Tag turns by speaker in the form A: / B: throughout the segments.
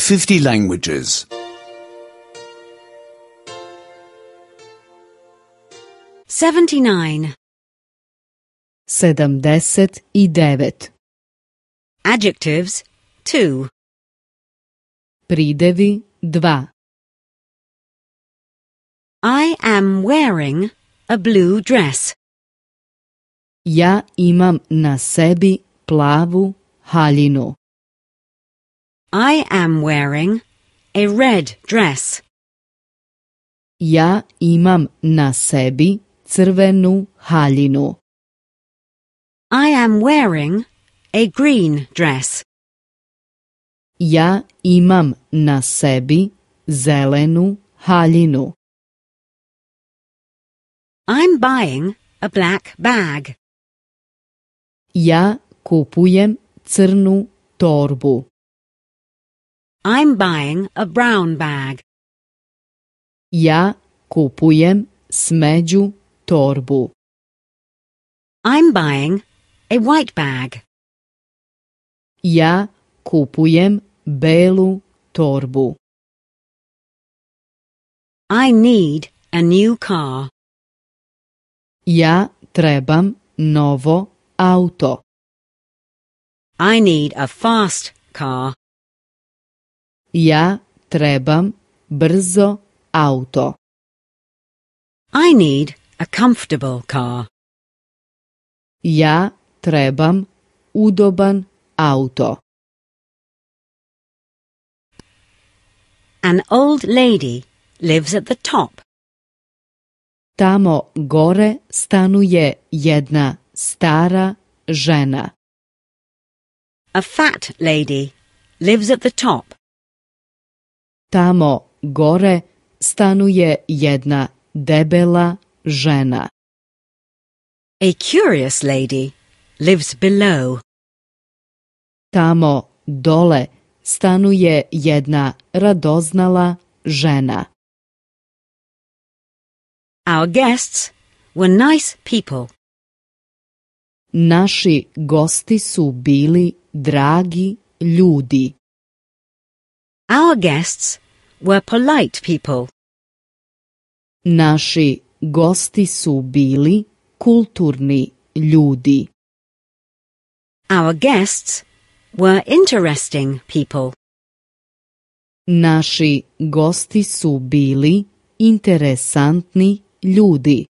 A: 50 languages.
B: 79.
C: 79.
B: Adjectives 2.
C: Pridevi 2.
B: I am wearing a blue dress.
C: Ja imam na sebi plavu haljinu.
B: I am wearing a red dress.
C: Ja imam na sebi crvenu haljinu.
B: I am wearing a green dress.
C: Ja imam na sebi zelenu haljinu.
B: I'm buying a black bag.
C: Ja kupujem crnu torbu.
B: I'm buying a brown bag.
C: Ja kupujem smeđu torbu.
B: I'm buying a white bag.
C: Ja kupujem belu torbu.
B: I need a new car.
C: Ja trebam novo auto.
B: I need a fast car.
C: Ja trebam brzo auto.
B: I need a comfortable car.
C: Ja trebam udoban auto.
B: An old lady lives at the top.
C: Tamo gore stanuje jedna stara žena.
B: A fat lady lives at the top.
C: Tamo gore stanuje jedna debela žena.
B: A curious lady lives below.
C: Tamo dole stanuje jedna radoznala žena.
B: Our guests were nice people.
C: Naši gosti su bili dragi ljudi.
B: Our guests were polite people.
C: Naši gosti su bili kulturni ljudi.
B: Our guests were interesting people.
C: Naši gosti su bili interesantni ljudi.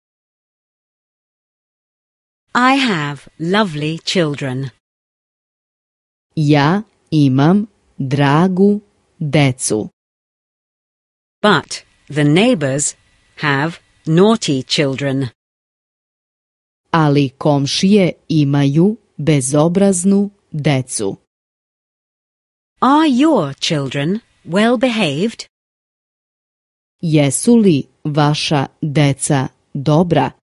B: I have lovely children.
C: Ja imam dragu decu.
B: But the neighbors have naughty children.
C: Ali komšije imaju bezobraznu decu.
B: Are your children well behaved?
C: Jesu li vaša deca dobra?